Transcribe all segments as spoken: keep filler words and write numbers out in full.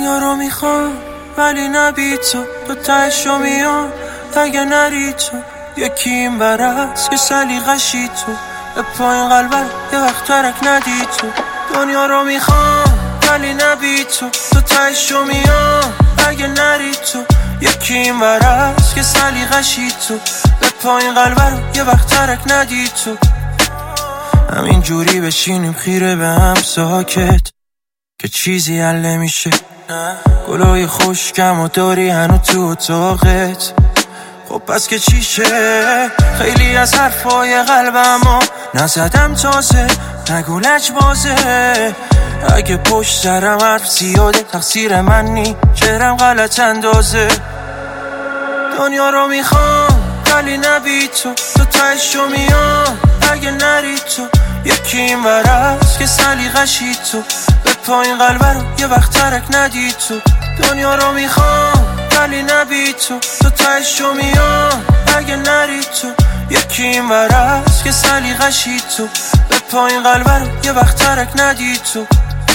دنیا رو میخوام ولی نبی تو، تو تهشو میام اگه نری تو. یکی این برست که سلیقشی تو، به پایین قلبم یه وقت ترک ندی تو. دنیا رو میخوام ولی نبی تو، تو تهشو میام اگه نری تو. یکی این برست که سلیقشی تو، به پایین قلبم یه وقت ترک ندی تو. همین جوری بشینیم خیره به هم ساکت که چیزی حل نمیشه. گلای خوشگم و داری هنو تو اتاقت، خب پس که چیشه؟ خیلی از حرفای قلبمو نزدم تازه، نگو لج بازه. اگه پشت سرم حرف زیاده تقصیر من نی، چهرم غلط اندازه. دنیا رو میخوام ولی نبی تو، تو تهشو میام اگه نری تو. یکی این برست که سلیقشی تو، به پایین قلبه رو یه وقت ترک ندی تو. دنیا رو میخوام ولی نبی تو، تو تهشو میام اگه نری تو. یکی این برست که سلیقشی تو، به پایین قلبه رو یه وقت ترک ندی تو.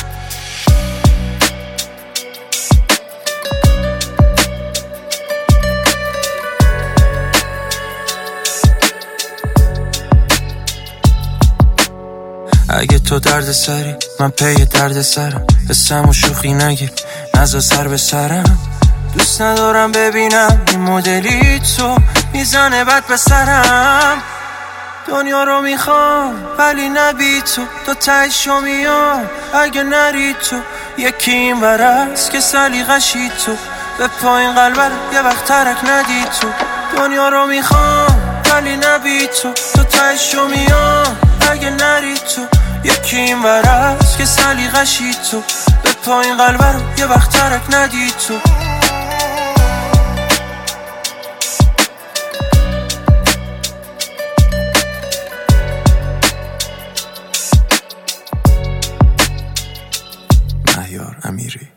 اگه تو درد سری من پی درد سرم، بسم و شوخی نگیر نزا سر به سرم. دوست ندارم ببینم این مدلی تو میزنه بد به سرم. دنیا رو میخوام ولی نبی تو، تو تهشو میام اگه نری تو. یکی این برست که سلیقشی تو، به پایین قلبه رو یه وقت ترک ندی تو. دنیا رو میخوام ولی نبی تو، تو تهشو میام اگه نری تو. یکی این برست که سلیقشی تو، به پایین قلبه رو یه وقت ترک ندی تو. مهیار امیری.